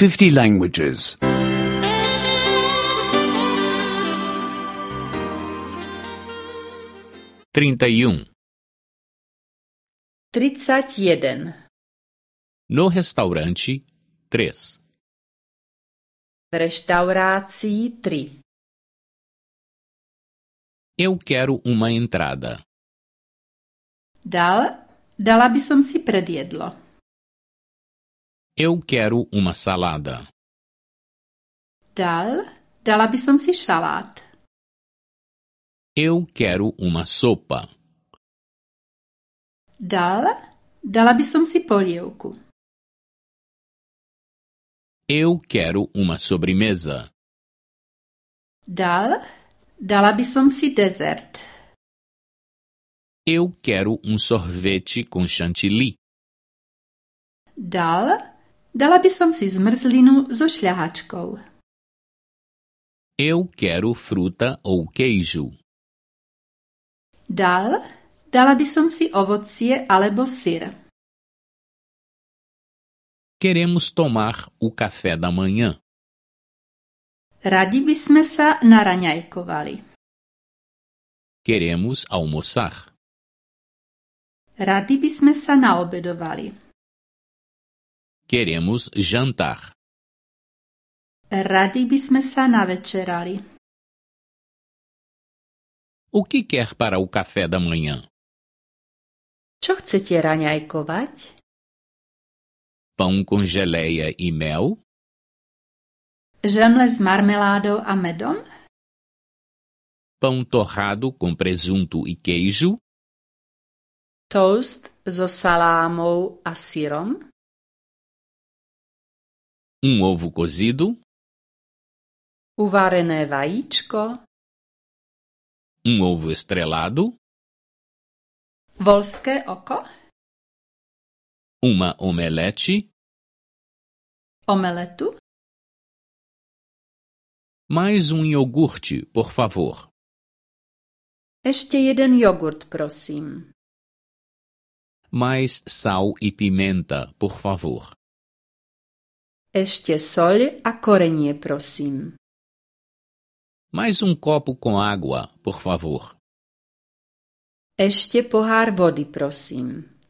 50 languages. 31. 31. No restaurante, 3. V reštaurácii 3. Eu quero uma entrada. Dala by som si predjedlo. Eu quero uma salada. Dala by som si šalát. Eu quero uma sopa. Dala by som si polievku. Eu quero uma sobremesa. Dala by som si dezert. Eu quero um sorvete com chantilly. Dala by som si zmrzlinu so šľahačkou. Eu quero fruta ou queijo. Dala by som si ovocie alebo syr. Queremos tomar o café da manhã. Radi by sme sa naraňajkovali. Queremos almoçar. Radi by sme sa naobedovali. Queremos jantar. Radi by sme sa navečerali. O que quer para o café da manhã? Čo chcete raňajkovať? Pão com geleia e mel? Žemle s marmeládou a medom? Pão torrado com presunto e queijo? Toast so salámou a syrom? Ovo cozido? Uvarené vajíčko? Ovo estrelado? Voľské oko? Uma omelete? Omeletu? Mais iogurte, por favor. Ešte jeden jogurt, prosím. Mais sal e pimenta, por favor. Ešte soľ a korenie, prosím. Mais copo com água, por favor. Ešte pohár vody, prosím.